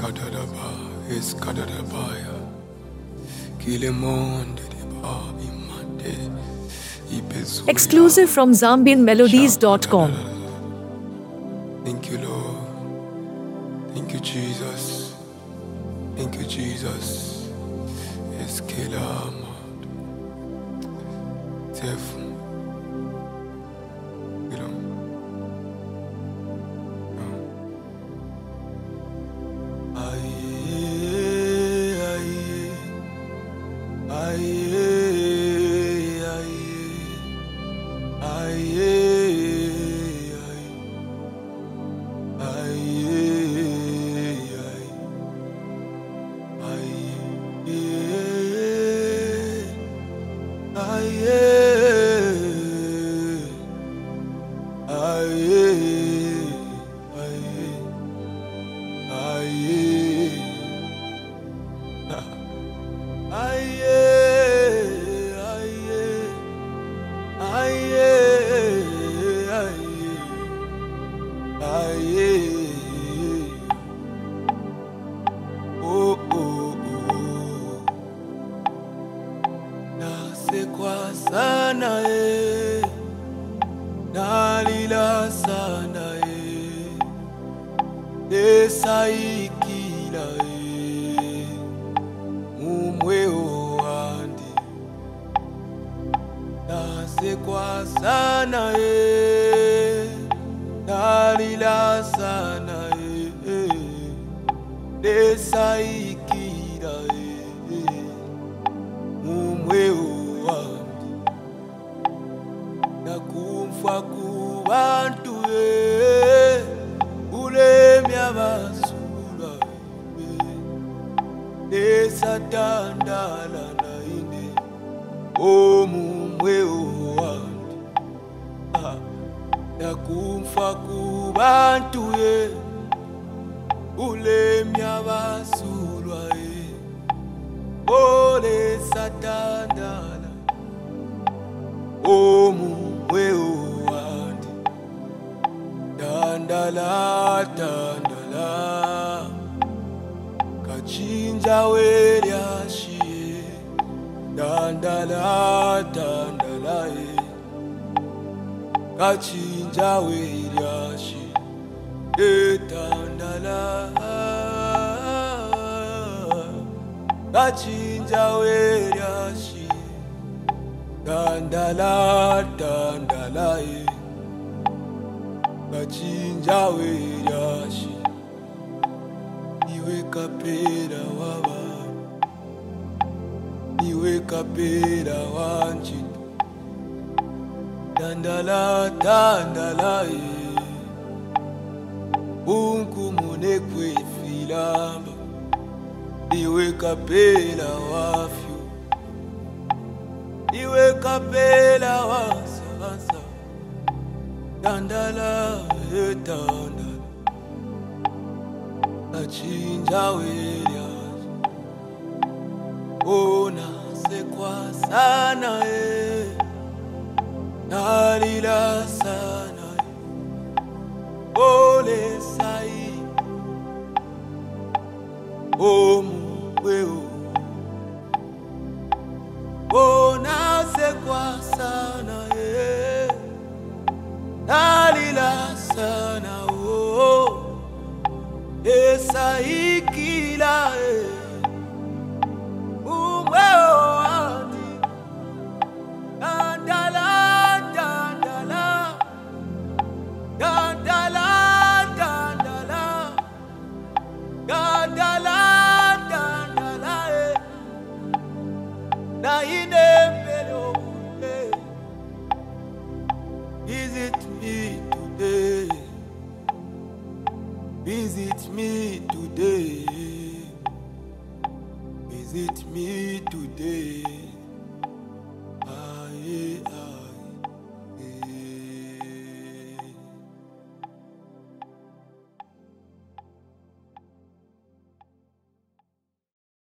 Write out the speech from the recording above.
Eskadadaba, Eskadadabaya, Kilemonde Deba, Imande, Ibezuya. Exclusive from ZambianMelodies.com. Thank you, Lord. Thank you, Jesus. Thank you, Jesus. Eskelama. Tef. You know. Nalila sana esaikila umweo andi nasekwa sana nalila sana esaikila umweo andi nakumfa kubantu ulemyabasula esatandala naine omumweo wandi nakumfa kubantu ulemyabasulwa ole satandala omumweo wandi dandala dandala kachinja welyashiye dandala dandala kachinja welyashi dandala kachinja welyashi dandala dandala kachinja welyashi iwe kapera waba iwe kapera wanchi dandala dandala unkumune kwefilamba iwe kapera wafyo iwe kapera wasasa dandala dandala kachinja welyashi ona sekwa sana nalila sana ole sai omweo ona sekwa sana nalila sana esaikila umweo wandi dandala dandala dandala dandala dandala dandala na inembelo visit me today. Visit me today. Visit me today.